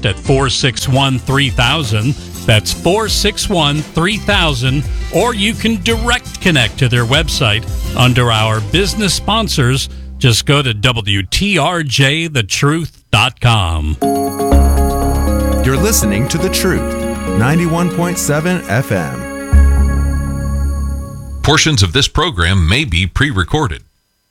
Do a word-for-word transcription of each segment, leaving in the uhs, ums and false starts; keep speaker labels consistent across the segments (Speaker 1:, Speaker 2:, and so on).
Speaker 1: attached at four six one, three thousand. That's four six one, three thousand. Or you can direct connect to their website under our business sponsors. Just go to W T R J the truth dot com.
Speaker 2: You're listening to The Truth, ninety-one point seven F M.
Speaker 3: Portions of this program may be pre-recorded.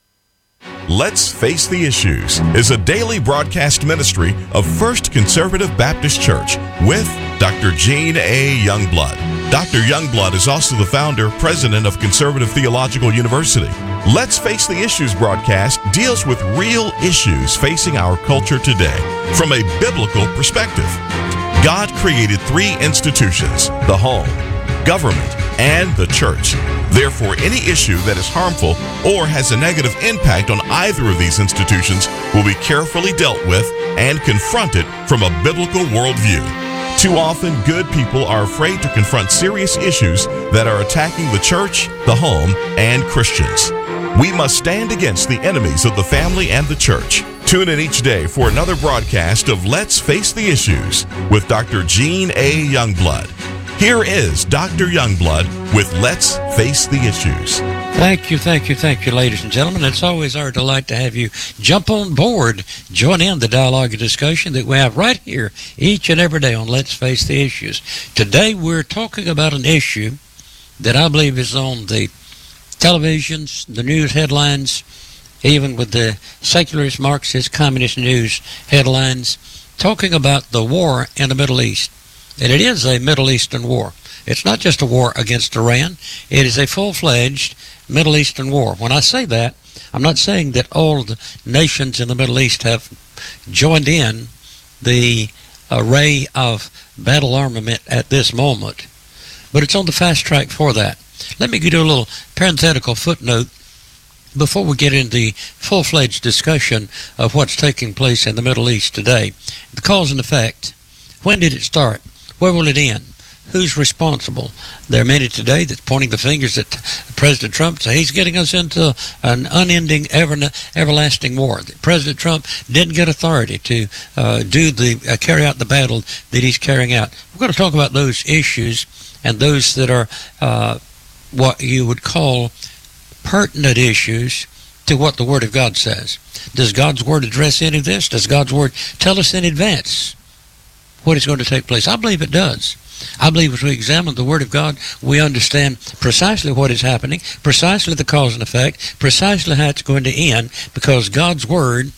Speaker 4: Let's Face the Issues is a daily broadcast ministry of First Conservative Baptist Church with Doctor Gene A. Youngblood. Doctor Youngblood is also the founder, president of Conservative Theological University. Let's Face the Issues broadcast deals with real issues facing our culture today from a biblical perspective. God created three institutions: the home, government, and the church. Therefore, any issue that is harmful or has a negative impact on either of these institutions will be carefully dealt with and confronted from a biblical worldview. Too often, good people are afraid to confront serious issues that are attacking the church, the home, and Christians. We must stand against the enemies of the family and the church. Tune in each day for another broadcast of Let's Face the Issues with Doctor Gene A. Youngblood. Here is Doctor Youngblood with Let's Face the Issues.
Speaker 5: Thank you, thank you, thank you, ladies and gentlemen. It's always our delight to have you jump on board, join in the dialogue and discussion that we have right here each and every day on Let's Face the Issues. Today we're talking about an issue that I believe is on the televisions, the news headlines, even with the secularist, Marxist, communist news headlines, talking about the war in the Middle East. And it is a Middle Eastern war. It's not just a war against Iran. It is a full-fledged Middle Eastern war. When I say that, I'm not saying that all the nations in the Middle East have joined in the array of battle armament at this moment, but it's on the fast track for that. Let me do a little parenthetical footnote before we get into the full-fledged discussion of what's taking place in the Middle East today. The cause and effect. When did it start? Where will it end? Who's responsible? There are many today that's pointing the fingers at President Trump, say he's getting us into an unending, ever, everlasting war. President Trump didn't get authority to uh, do the uh, carry out the battle that he's carrying out. We're going to talk about those issues and those that are uh, what you would call pertinent issues to what the Word of God says. Does God's Word address any of this? Does God's Word tell us in advance what is going to take place? I believe it does. I believe as we examine the Word of God, we understand precisely what is happening, precisely the cause and effect, precisely how it's going to end, because God's Word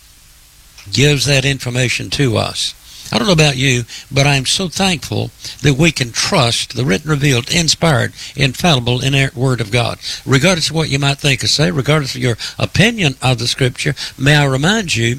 Speaker 5: gives that information to us. I don't know about you, but I am so thankful that we can trust the written, revealed, inspired, infallible, inerrant Word of God. Regardless of what you might think or say, regardless of your opinion of the Scripture, may I remind you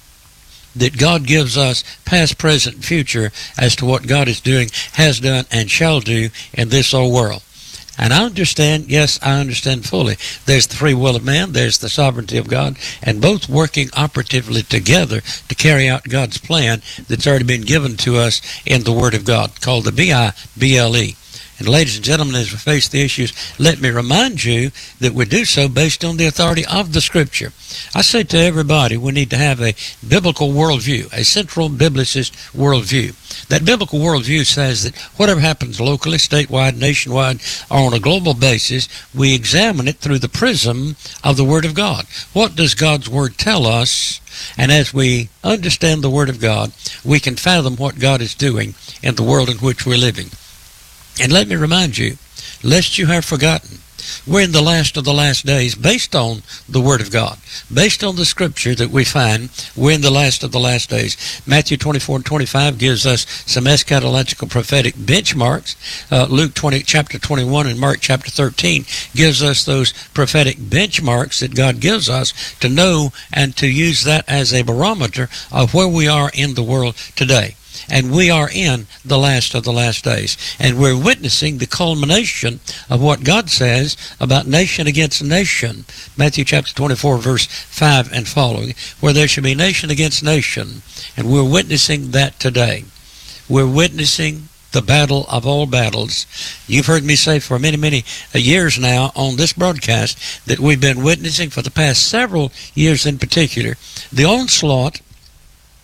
Speaker 5: that God gives us past, present, future as to what God is doing, has done, and shall do in this old world. And I understand, yes, I understand fully. There's the free will of man, there's the sovereignty of God, and both working operatively together to carry out God's plan that's already been given to us in the Word of God, called the B I B L E. And ladies and gentlemen, as we face the issues, let me remind you that we do so based on the authority of the Scripture. I say to everybody, we need to have a biblical worldview, a central biblicist worldview. That biblical worldview says that whatever happens locally, statewide, nationwide, or on a global basis, we examine it through the prism of the Word of God. What does God's Word tell us? And as we understand the Word of God, we can fathom what God is doing in the world in which we're living. And let me remind you, lest you have forgotten, we're in the last of the last days based on the Word of God. Based on the Scripture that we find, we're in the last of the last days. Matthew twenty-four and twenty-five gives us some eschatological prophetic benchmarks. Uh, Luke twenty, chapter twenty-one and Mark chapter thirteen gives us those prophetic benchmarks that God gives us to know and to use that as a barometer of where we are in the world today. And we are in the last of the last days. And we're witnessing the culmination of what God says about nation against nation. Matthew chapter twenty-four, verse five and following, where there shall be nation against nation. And we're witnessing that today. We're witnessing the battle of all battles. You've heard me say for many, many years now on this broadcast that we've been witnessing for the past several years in particular the onslaught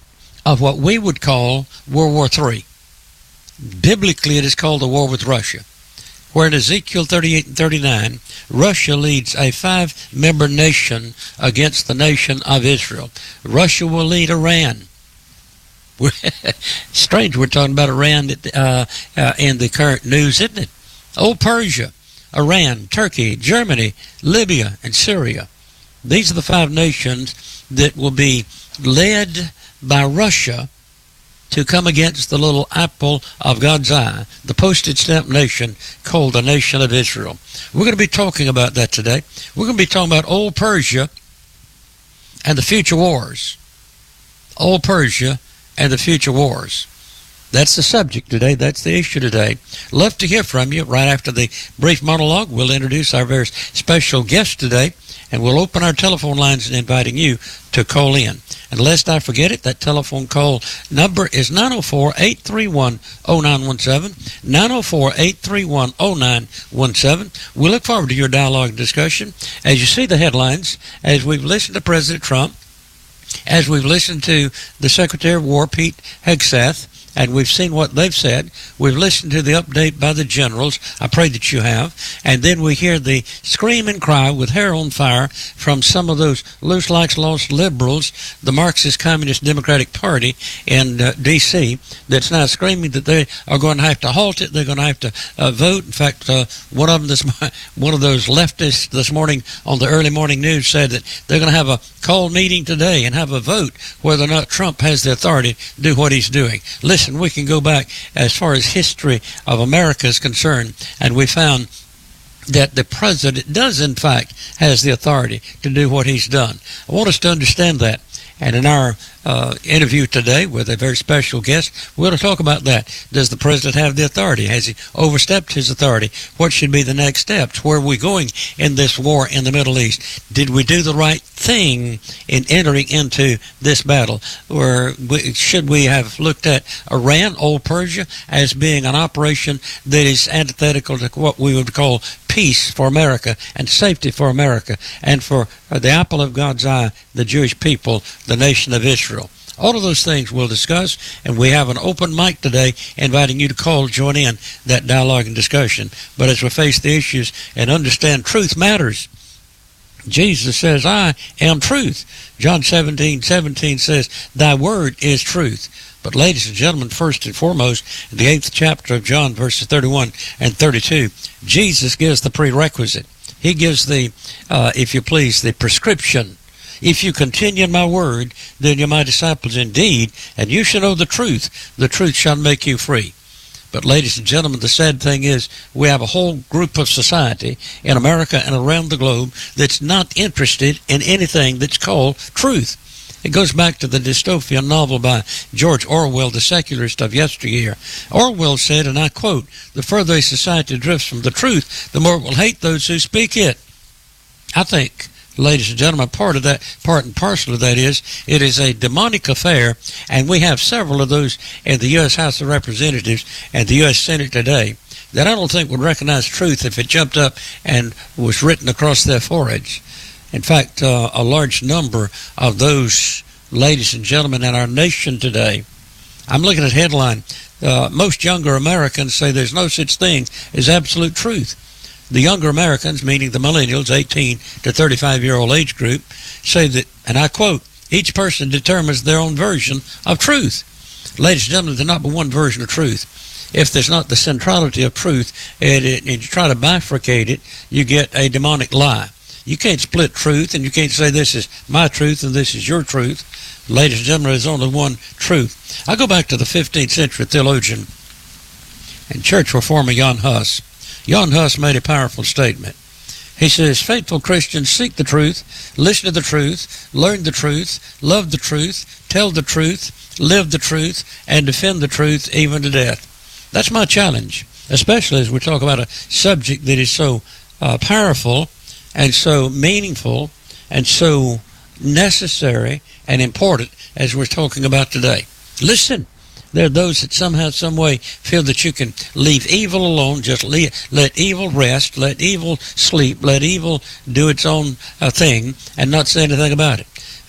Speaker 5: of what we would call World War Three. Biblically, it is called the war with Russia, where in Ezekiel thirty-eight and thirty-nine, Russia leads a five-member nation against the nation of Israel. Russia will lead Iran. Strange we're talking about Iran uh, uh, in the current news, isn't it? Old Persia, Iran, Turkey, Germany, Libya, and Syria. These are the five nations that will be led by Russia to come against the little apple of God's eye, the postage stamp nation called the nation of Israel. We're going to be talking about that today. We're going to be talking about old Persia and the future wars. Old Persia and the future wars. That's the subject today. That's the issue today. Love to hear from you. Right after the brief monologue, we'll introduce our very special guest today, and we'll open our telephone lines and inviting you to call in. And lest I forget it, that telephone call number is nine oh four, eight three one, oh nine one seven, nine oh four, eight three one, oh nine one seven. We look forward to your dialogue and discussion. As you see the headlines, as we've listened to President Trump, as we've listened to the Secretary of War, Pete Hegseth, and we've seen what they've said. We've listened to the update by the generals. I pray that you have. And then we hear the scream and cry with hair on fire from some of those loose like lost liberals, the Marxist Communist Democratic Party in uh, D C, that's now screaming that they are going to have to halt it. They're going to have to uh, vote. In fact, uh, one of them, this, one of those leftists this morning on the early morning news said that they're going to have a called meeting today and have a vote whether or not Trump has the authority to do what he's doing. Listen, we can go back as far as history of America is concerned, and we found that the president does, in fact, has the authority to do what he's done. I want us to understand that. And in our uh, interview today with a very special guest, we're going to talk about that. Does the president have the authority? Has he overstepped his authority? What should be the next steps? Where are we going in this war in the Middle East? Did we do the right thing in entering into this battle? Or should we have looked at Iran, old Persia, as being an operation that is antithetical to what we would call peace for America and safety for America and for the apple of God's eye, the Jewish people, the nation of Israel? All of those things we'll discuss, and we have an open mic today inviting you to call, join in that dialogue and discussion. But as we face the issues and understand truth matters, Jesus says, I am truth. John seventeen seventeen says, thy word is truth. But ladies and gentlemen, first and foremost, in the eighth chapter of John, verses thirty-one and thirty-two, Jesus gives the prerequisite. He gives the, uh, if you please, the prescription. If you continue in my word, then you're my disciples indeed, and you shall know the truth. The truth shall make you free. But ladies and gentlemen, the sad thing is we have a whole group of society in America and around the globe that's not interested in anything that's called truth. It goes back to the dystopian novel by George Orwell, the secularist of yesteryear. Orwell said, and I quote, the further a society drifts from the truth, the more it will hate those who speak it. I think, ladies and gentlemen, part of that, part and parcel of that is, it is a demonic affair, and we have several of those in the U S House of Representatives and the U S Senate today that I don't think would recognize truth if it jumped up and was written across their foreheads. In fact, uh, a large number of those, ladies and gentlemen, in our nation today, I'm looking at headline, uh, most younger Americans say there's no such thing as absolute truth. The younger Americans, meaning the millennials, eighteen to thirty-five-year-old age group, say that, and I quote, each person determines their own version of truth. Ladies and gentlemen, there's not but one version of truth. If there's not the centrality of truth, and, it, and you try to bifurcate it, you get a demonic lie. You can't split truth, and you can't say this is my truth and this is your truth. Ladies and gentlemen, there's only one truth. I go back to the fifteenth century theologian and church reformer Jan Hus. Jan Hus made a powerful statement. He says, faithful Christians seek the truth, listen to the truth, learn the truth, love the truth, tell the truth, live the truth, and defend the truth even to death. That's my challenge, especially as we talk about a subject that is so uh, powerful and so meaningful and so necessary and important as we're talking about today. Listen, there are those that somehow, some way feel that you can leave evil alone, just leave, let evil rest, let evil sleep, let evil do its own uh, thing and not say anything about it.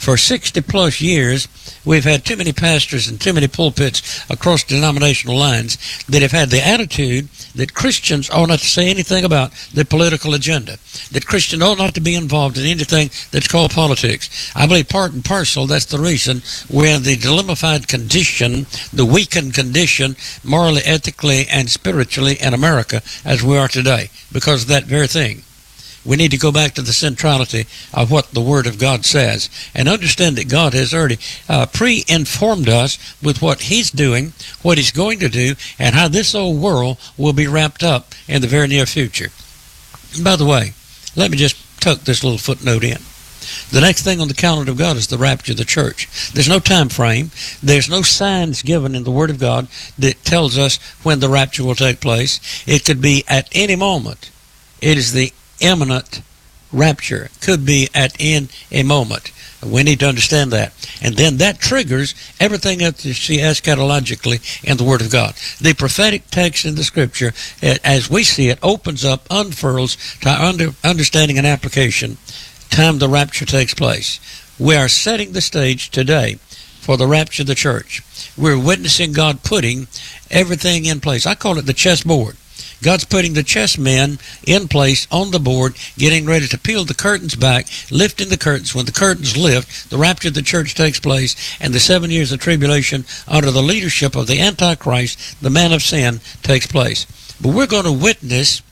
Speaker 5: For sixty plus years, we've had too many pastors and too many pulpits across denominational lines that have had the attitude that Christians ought not to say anything about the political agenda, that Christians ought not to be involved in anything that's called politics. I believe part and parcel that's the reason we're in the dilemmified condition, the weakened condition, morally, ethically, and spiritually in America as we are today, because of that very thing. We need to go back to the centrality of what the Word of God says and understand that God has already uh, pre-informed us with what He's doing, what He's going to do, and how this old world will be wrapped up in the very near future. And by the way, let me just tuck this little footnote in. The next thing on the calendar of God is the rapture of the church. There's no time frame. There's no signs given in the Word of God that tells us when the rapture will take place. It could be at any moment. It is the imminent rapture. Could be at in a moment. We need to understand that. And then that triggers everything else you see eschatologically in the Word of God. The prophetic text in the Scripture, as we see it, opens up, unfurls to our under, understanding and application time the rapture takes place. We are setting the stage today for the rapture of the church. We're witnessing God putting everything in place. I call it the chessboard. God's putting the chessmen in place on the board, getting ready to peel the curtains back, lifting the curtains. When the curtains lift, the rapture of the church takes place, and the seven years of tribulation under the leadership of the Antichrist, the man of sin, takes place. But we're going to witness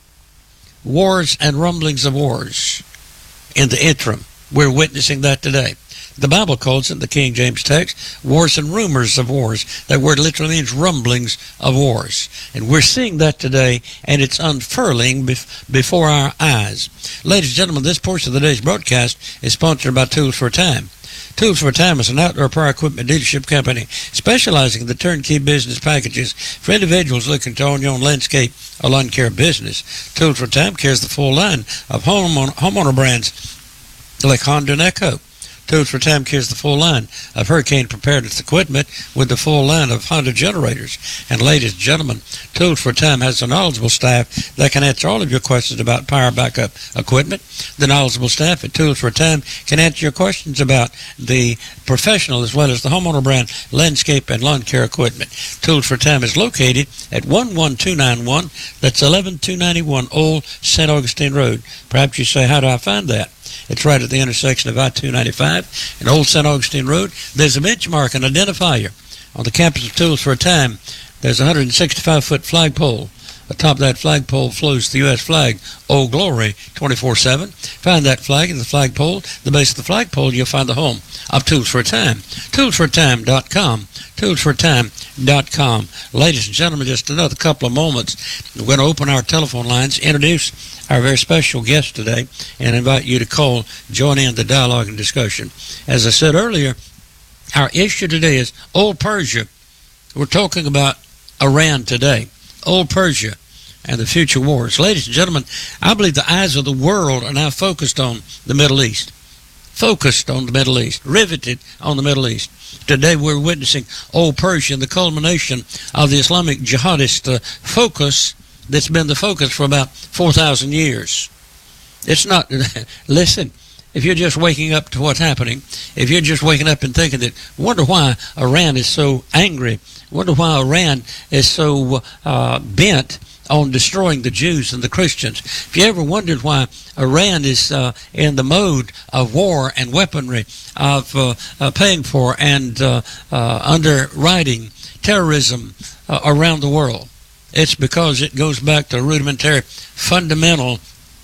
Speaker 5: wars and rumblings of wars in the interim. We're witnessing that today. The Bible calls it, the King James text, wars and rumors of wars. That word literally means rumblings of wars. And we're seeing that today, and it's unfurling bef- before our eyes. Ladies and gentlemen, this portion of the day's broadcast is sponsored by Tools for a Time. Tools for a Time is an outdoor power equipment dealership company specializing in the turnkey business packages for individuals looking to own your own landscape or lawn care business. Tools for a Time carries the full line of homeowner, homeowner brands like Honda and Echo. Tools for a Time carries the full line of hurricane preparedness equipment with the full line of Honda generators. And ladies and gentlemen, Tools for a Time has a knowledgeable staff that can answer all of your questions about power backup equipment. The knowledgeable staff at Tools for a Time can answer your questions about the professional as well as the homeowner brand landscape and lawn care equipment. Tools for a Time is located at one one two nine one. That's eleven two ninety-one Old Saint Augustine Road. Perhaps you say, how do I find that? It's right at the intersection of I two ninety-five and Old Saint Augustine Road. There's a benchmark, an identifier. On the campus of Tools for a Time, there's a one hundred sixty-five foot flagpole. Atop that flagpole floats the U S flag, Old Glory, twenty-four seven. Find that flag in the flagpole. The base of the flagpole, you'll find the home of Tools for a Time. tools for a time dot com. tools for a time dot com. Ladies and gentlemen, just another couple of moments. We're going to open our telephone lines, introduce our very special guest today, and invite you to call, join in the dialogue and discussion. As I said earlier, our issue today is Old Persia. We're talking about Iran today. Old Persia and the future wars. Ladies and gentlemen, I believe the eyes of the world are now focused on the Middle East. Focused on the Middle East. Riveted on the Middle East. Today we're witnessing Old Persia and the culmination of the Islamic jihadist uh, focus that's been the focus for about four thousand years. It's not, listen, if you're just waking up to what's happening, if you're just waking up and thinking that, wonder why Iran is so angry, wonder why Iran is so uh, bent on destroying the Jews and the Christians. If you ever wondered why Iran is uh, in the mode of war and weaponry, of uh, uh, paying for and uh, uh, underwriting terrorism uh, around the world, it's because it goes back to a rudimentary fundamental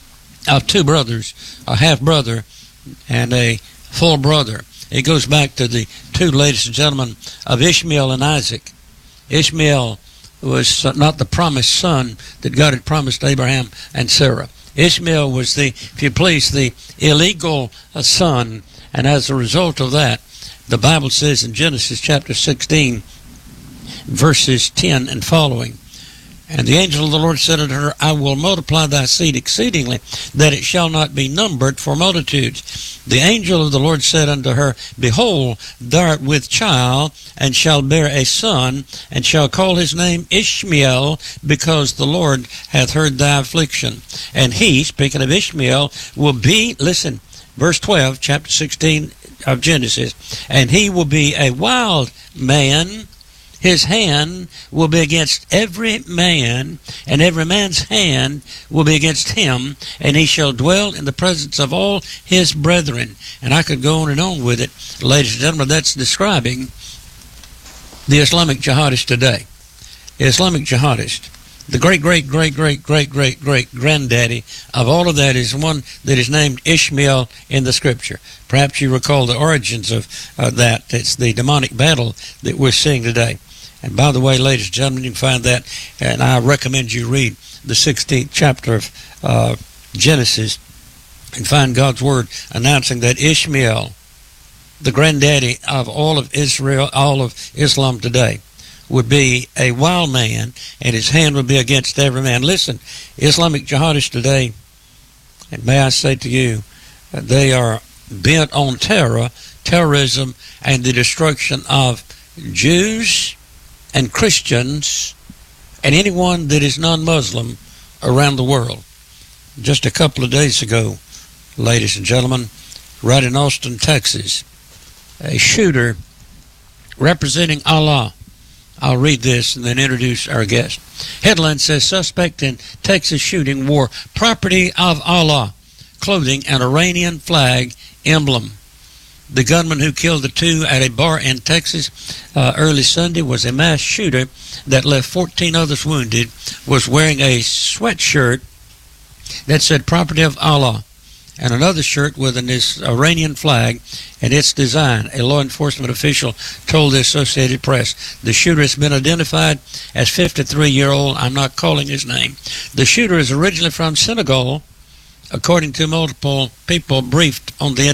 Speaker 5: of two brothers, a half-brother and a full brother. It goes back to the two, ladies and gentlemen, of Ishmael and Isaac. Ishmael was not the promised son that God had promised Abraham and Sarah. Ishmael was the, if you please, the illegal son, and as a result of that, the Bible says in Genesis chapter sixteen, verses ten and following, and the angel of the Lord said unto her, I will multiply thy seed exceedingly, that it shall not be numbered for multitudes. The angel of the Lord said unto her, Behold, thou art with child, and shalt bear a son, and shall call his name Ishmael, because the Lord hath heard thy affliction. And he, speaking of Ishmael, will be, listen, Verse twelve, chapter sixteen of Genesis. And he will be a wild man. His hand will be against every man, and every man's hand will be against him, and he shall dwell in the presence of all his brethren. And I could go on and on with it. Ladies and gentlemen, that's describing the Islamic jihadist today. The Islamic jihadist. The great, great, great, great, great, great, great granddaddy of all of that is one that is named Ishmael in the Scripture. Perhaps you recall the origins of uh, that. It's the demonic battle that we're seeing today. And by the way, ladies and gentlemen, you can find that, and I recommend you read the sixteenth chapter of uh, Genesis and find God's Word announcing that Ishmael, the granddaddy of all of Israel, all of Islam today, would be a wild man, and his hand would be against every man. Listen, Islamic jihadists today, and may I say to you, they are bent on terror, terrorism, and the destruction of Jews and Christians and anyone that is non-Muslim around the world. Just a couple of days ago, ladies and gentlemen, right in Austin, Texas, a shooter representing Allah. I'll read this and then introduce our guest. Headline says, suspect in Texas shooting wore property of Allah, clothing an Iranian flag emblem. The gunman who killed the two at a bar in Texas uh, early Sunday was a mass shooter that left fourteen others wounded, was wearing a sweatshirt that said property of Allah and another shirt with an Iranian flag and its design. A law enforcement official told the Associated Press. The shooter has been identified as fifty-three-year-old. I'm not calling his name. The shooter is originally from Senegal, according to multiple people briefed on the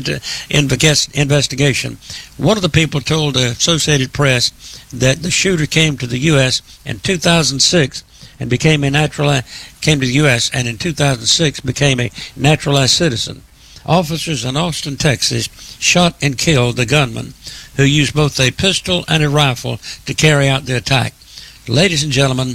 Speaker 5: investigation. One of the people told the Associated Press that the shooter came to the U S in two thousand six and became a naturalized, came to the U S and in two thousand six became a naturalized citizen. Officers in Austin, Texas, shot and killed the gunman who used both a pistol and a rifle to carry out the attack. Ladies and gentlemen,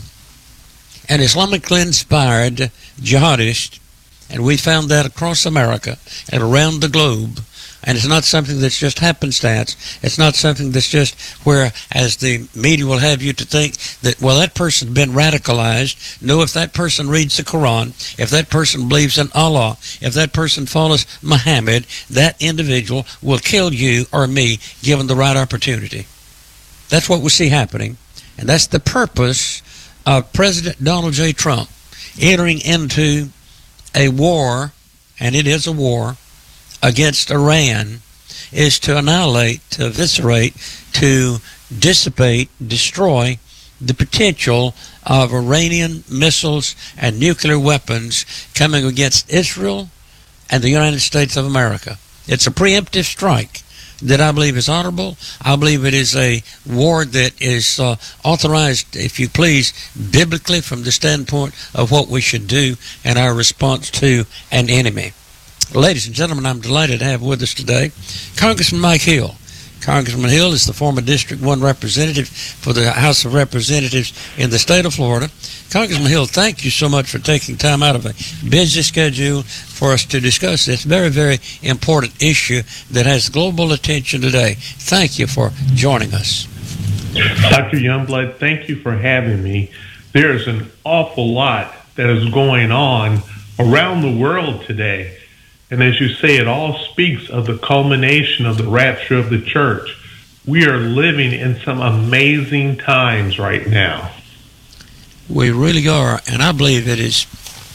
Speaker 5: an Islamically inspired jihadist, and we found that across America and around the globe. And it's not something that's just happenstance. It's not something that's just where, as the media will have you to think that, well, that person's been radicalized. No, if that person reads the Quran, if that person believes in Allah, if that person follows Muhammad, that individual will kill you or me given the right opportunity. That's what we see happening. And that's the purpose of President Donald J. Trump entering into a war, and it is a war, against Iran, is to annihilate, to eviscerate, to dissipate, destroy the potential of Iranian missiles and nuclear weapons coming against Israel and the United States of America. It's a preemptive strike that I believe is honorable. I believe it is a war that is uh, authorized, if you please, biblically from the standpoint of what we should do and our response to an enemy. Ladies and gentlemen, I'm delighted to have with us today Congressman Mike Hill. Congressman Hill is the former District one representative for the House of Representatives in the state of Florida. Congressman Hill, thank you so much for taking time out of a busy schedule for us to discuss this very, very important issue that has global attention today. Thank you for joining us.
Speaker 6: Doctor Youngblood, thank you for having me. There is an awful lot that is going on around the world today. And as you say, it all speaks of the culmination of the rapture of the church. We are living in some amazing times right now.
Speaker 5: We really are, and I believe it is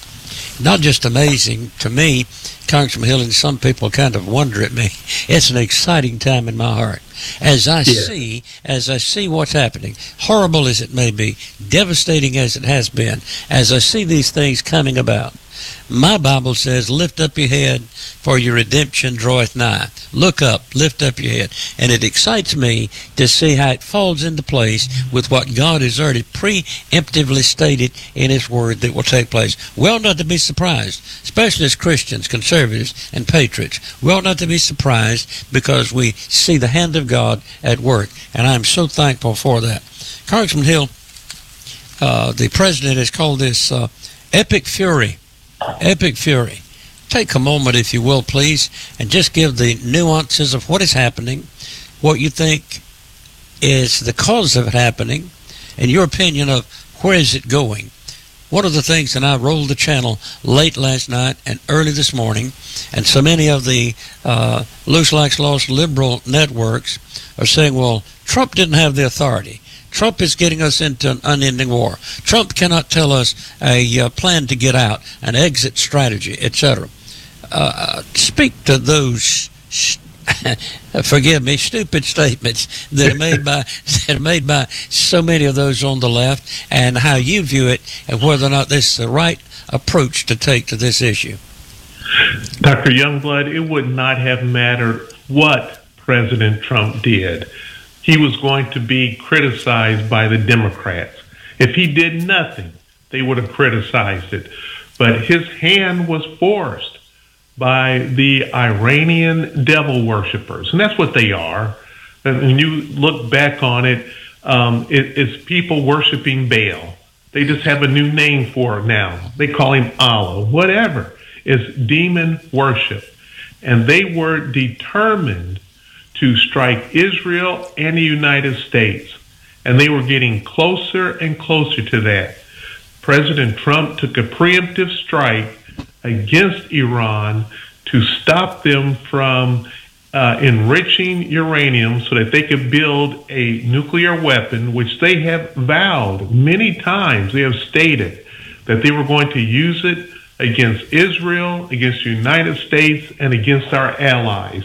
Speaker 5: not just amazing to me, Congressman Hill, and some people kind of wonder at me. It's an exciting time in my heart. As I yeah. see, as I see what's happening, horrible as it may be, devastating as it has been, as I see these things coming about, my Bible says, lift up your head, for your redemption draweth nigh. Look up, lift up your head. And it excites me to see how it falls into place with what God has already preemptively stated in His Word that will take place. Well, not to be surprised, especially as Christians, conservatives, and patriots. Well, not to be surprised because we see the hand of God at work. And I'm so thankful for that. Congressman Hill, uh, the President has called this uh, epic fury. Epic fury. take a moment, if you will, please, and just give the nuances of what is happening, what you think is the cause of it happening, and your opinion of where is it going. One of the things, and I rolled the channel late last night and early this morning, and so many of the uh, loose likes lost liberal networks are saying, well, Trump didn't have the authority. Trump is getting us into an unending war. Trump cannot tell us a uh, plan to get out, an exit strategy, et cetera. Uh, speak to those, forgive me, stupid statements that are made by that are made by so many of those on the left, and how you view it, and whether or not this is the right approach to take to this issue.
Speaker 6: Doctor Youngblood, it would not have mattered what President Trump did. He was going to be criticized by the Democrats. If he did nothing, they would have criticized it. But his hand was forced by the Iranian devil worshippers, and that's what they are. And when you look back on it, um, it, it's people worshiping Baal. They just have a new name for it now. They call him Allah, whatever. It's demon worship. And they were determined to strike Israel and the United States. And they were getting closer and closer to that. President Trump took a preemptive strike against Iran to stop them from uh, enriching uranium so that they could build a nuclear weapon, which they have vowed many times. They have stated that they were going to use it against Israel, against the United States, and against our allies.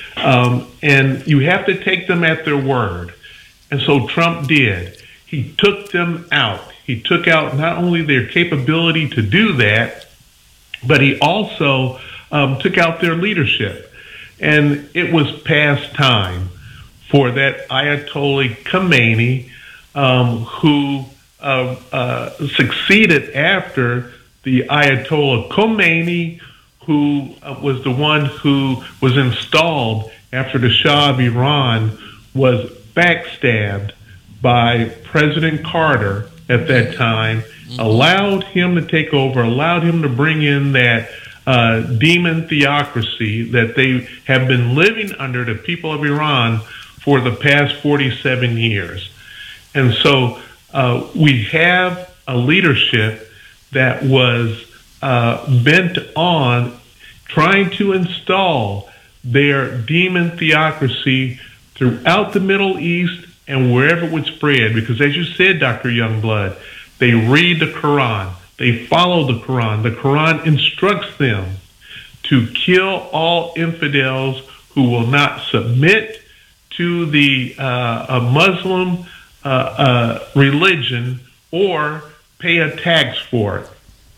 Speaker 6: Um, and you have to take them at their word. And so Trump did. He took them out. He took out not only their capability to do that, but he also um, took out their leadership. And it was past time for that Ayatollah Khomeini, um, who uh, uh, succeeded after the Ayatollah Khomeini, who uh, was the one who was installed after the Shah of Iran was backstabbed by President Carter at that time, mm-hmm. allowed him to take over, allowed him to bring in that uh, demon theocracy that they have been living under, the people of Iran, for the past forty-seven years. And so uh, we have a leadership that was uh, bent on trying to install their demon theocracy throughout the Middle East and wherever it would spread. Because as you said, Doctor Youngblood, they read the Quran. They follow the Quran. The Quran instructs them to kill all infidels who will not submit to the uh, a Muslim uh, uh, religion or pay a tax for it.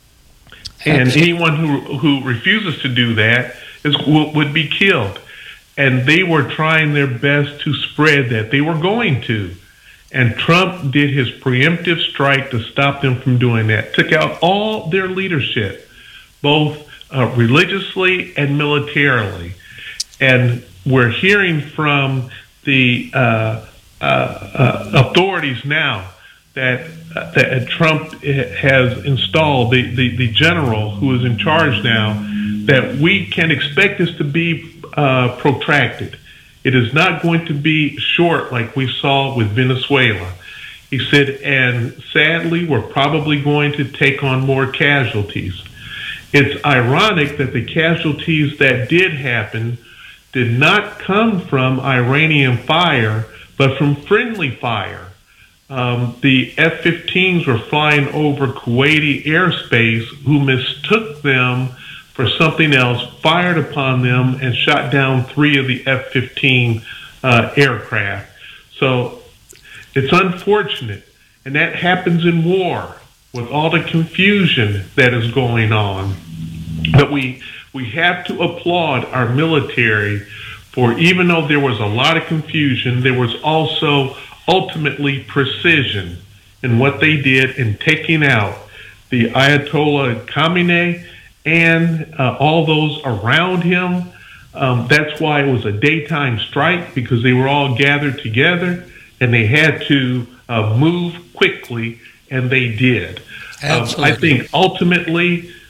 Speaker 6: And anyone who who refuses to do that is would be killed. And they were trying their best to spread that. They were going to. And Trump did his preemptive strike to stop them from doing that. Took out all their leadership, both uh, religiously and militarily. And we're hearing from the uh, uh, uh, authorities now that uh, that Trump has installed, the, the, the general who is in charge now, that we can expect this to be uh, protracted. It is not going to be short like we saw with Venezuela. He said, and sadly, we're probably going to take on more casualties. It's ironic that the casualties that did happen did not come from Iranian fire, but from friendly fire. Um, the F fifteens were flying over Kuwaiti airspace, who mistook them for something else, fired upon them, and shot down three of the F fifteen uh, aircraft. So it's unfortunate, and that happens in war with all the confusion that is going on. But we we have to applaud our military for, even though there was a lot of confusion, there was also ultimately precision in what they did in taking out the Ayatollah Khamenei and uh, all those around him. Um, that's why it was a daytime strike, because they were all gathered together and they had to uh, move quickly, and they did. Um, I think ultimately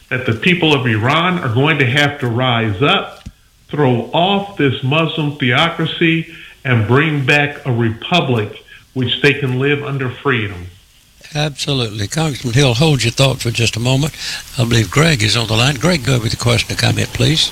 Speaker 6: that the people of Iran are going to have to rise up, throw off this Muslim theocracy, and bring back a republic which they can live under freedom.
Speaker 5: Absolutely. Congressman Hill, hold your thought for just a moment. I believe Greg is on the line. Greg, go ahead with the question or comment, please.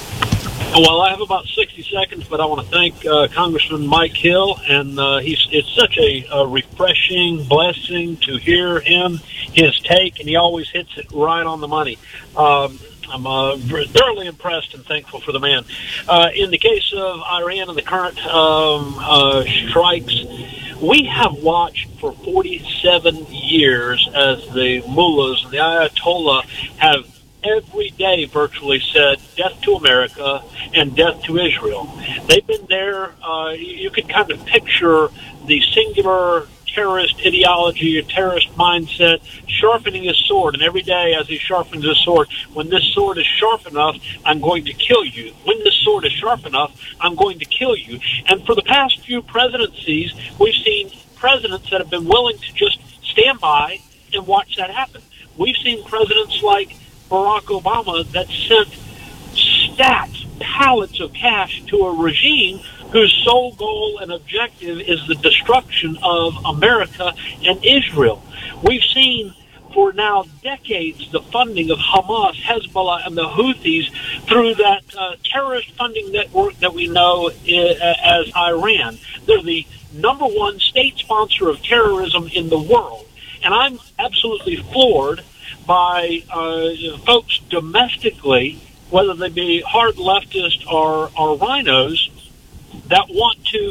Speaker 7: Well, I have about sixty seconds, but I want to thank uh, Congressman Mike Hill, and uh, he's it's such a, a refreshing blessing to hear him, his take, and he always hits it right on the money. Um, I'm uh, thoroughly impressed and thankful for the man. Uh, in the case of Iran and the current um, uh, strikes, we have watched for forty-seven years as the mullahs and the Ayatollah have every day virtually said death to America and death to Israel. They've been there. Uh, you, you can kind of picture the singular terrorist ideology, a terrorist mindset, sharpening his sword. And every day as he sharpens his sword, when this sword is sharp enough, I'm going to kill you. When this sword is sharp enough, I'm going to kill you. And for the past few presidencies, we've seen presidents that have been willing to just stand by and watch that happen. We've seen presidents like Barack Obama that sent stacks, pallets of cash to a regime whose sole goal and objective is the destruction of America and Israel. We've seen for now decades the funding of Hamas, Hezbollah, and the Houthis through that uh, terrorist funding network that we know as Iran. They're the number one state sponsor of terrorism in the world. And I'm absolutely floored by uh, folks domestically, whether they be hard leftists or, or rhinos, that want to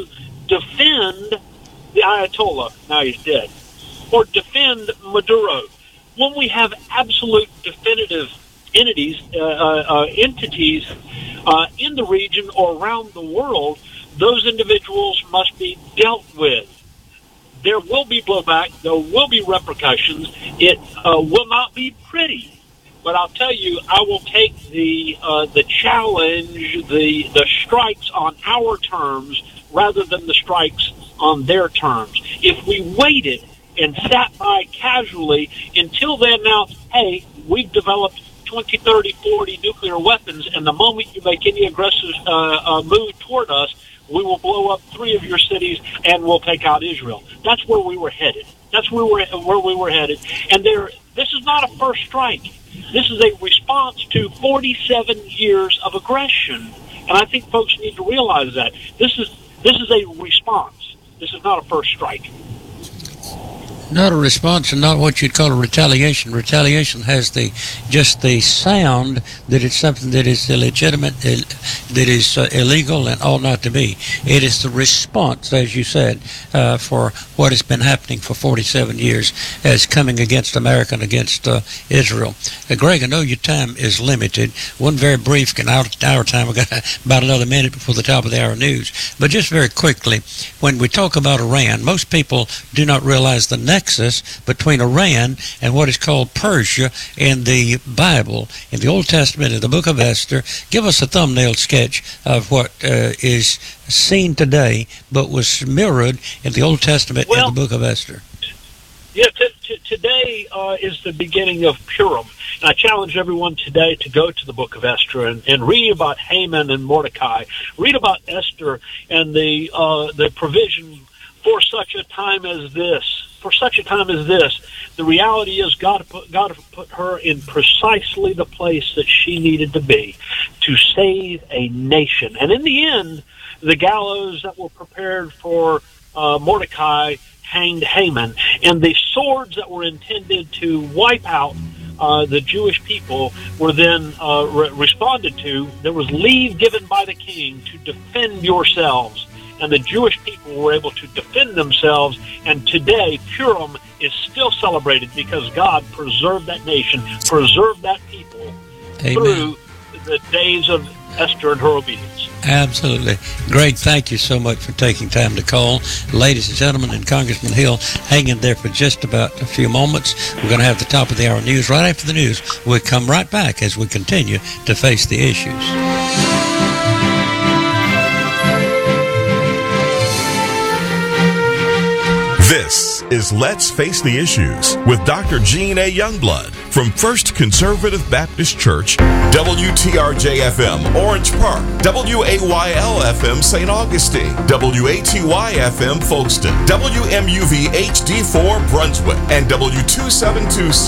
Speaker 7: defend the Ayatollah, now he's dead, or defend Maduro. When we have absolute definitive entities, uh, uh, entities uh, in the region or around the world, those individuals must be dealt with. There will be blowback. There will be repercussions. It uh, will not be pretty. But I'll tell you, I will take the uh, the challenge, the the strikes on our terms rather than the strikes on their terms. If we waited and sat by casually until they announced, hey, we've developed twenty, thirty, forty nuclear weapons, and the moment you make any aggressive uh, uh, move toward us, we will blow up three of your cities and we'll take out Israel. That's where we were headed. That's where we were, where we were headed. And there, this is not a first strike. This is a response to forty-seven years of aggression. And I think folks need to realize that. This is this is a response. This is not a first strike.
Speaker 5: Not a response and not what you'd call a retaliation. Retaliation has the just the sound that it's something that is illegitimate, that is uh, illegal and ought not to be. It is the response, as you said, uh, for what has been happening for forty-seven years as coming against America and against uh, Israel. Uh, Greg, I know your time is limited. One very brief, and out our time, we've got about another minute before the top of the hour news. But just very quickly, when we talk about Iran, most people do not realize the nexus between Iran and what is called Persia in the Bible, in the Old Testament, in the book of Esther. Give us a thumbnail sketch of what uh, is seen today, but was mirrored in the Old Testament well, in the book of Esther.
Speaker 7: Yeah, t- t- today uh, is the beginning of Purim. And I challenge everyone today to go to the book of Esther and, and read about Haman and Mordecai. Read about Esther and the uh, the provision for such a time as this. For such a time as this, the reality is God put, God put her in precisely the place that she needed to be to save a nation. And in the end, the gallows that were prepared for uh, Mordecai hanged Haman, and the swords that were intended to wipe out uh, the Jewish people were then uh, re- responded to. There was leave given by the king to defend yourselves. And the Jewish people were able to defend themselves. And today, Purim is still celebrated because God preserved that nation, preserved that people
Speaker 5: Amen.
Speaker 7: Through the days of Esther and her obedience.
Speaker 5: Absolutely. Greg, thank you so much for taking time to call. Ladies and gentlemen, and Congressman Hill, hang in there for just about a few moments. We're going to have the top of the hour news. Right after the news, we'll come right back as we continue to face the issues.
Speaker 4: This is Let's Face the Issues with Doctor Gene A. Youngblood. from First Conservative Baptist Church, W T R J F M Orange Park, W A Y L F M Saint Augustine, W A T Y F M Folkestone, W M U V H D four Brunswick, and W two seventy-two C